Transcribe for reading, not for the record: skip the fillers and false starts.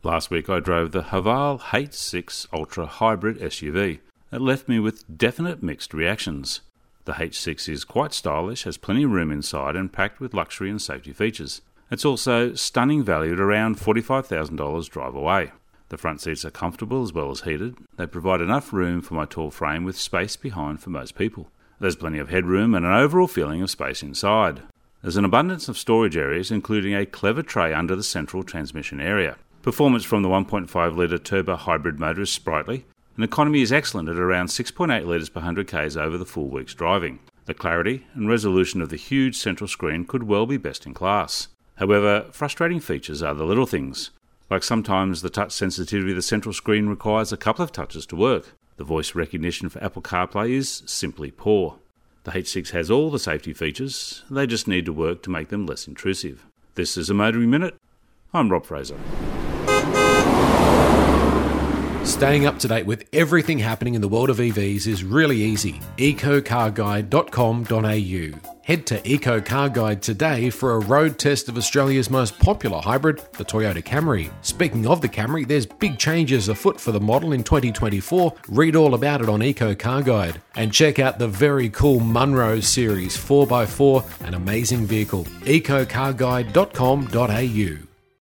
Last week I drove the Haval H6 Ultra Hybrid SUV. It left me with definite mixed reactions. The H6 is quite stylish, has plenty of room inside and packed with luxury and safety features. It's also stunning value at around $45,000 drive away. The front seats are comfortable as well as heated. They provide enough room for my tall frame with space behind for most people. There's plenty of headroom and an overall feeling of space inside. There's an abundance of storage areas, including a clever tray under the central transmission area. Performance from the 1.5-litre turbo hybrid motor is sprightly, and economy is excellent at around 6.8 litres per 100 k's over the full week's driving. The clarity and resolution of the huge central screen could well be best in class. However, frustrating features are the little things. Like sometimes the touch sensitivity of the central screen requires a couple of touches to work. The voice recognition for Apple CarPlay is simply poor. The H6 has all the safety features, they just need to work to make them less intrusive. This is a Motoring Minute. I'm Rob Fraser. Staying up to date with everything happening in the world of EVs is really easy. ecocarguide.com.au. Head to Eco Car Guide today for a road test of Australia's most popular hybrid, the Toyota Camry. Speaking of the Camry, there's big changes afoot for the model in 2024. Read all about it on Eco Car Guide. And check out the very cool Munro Series 4x4, an amazing vehicle. ecocarguide.com.au.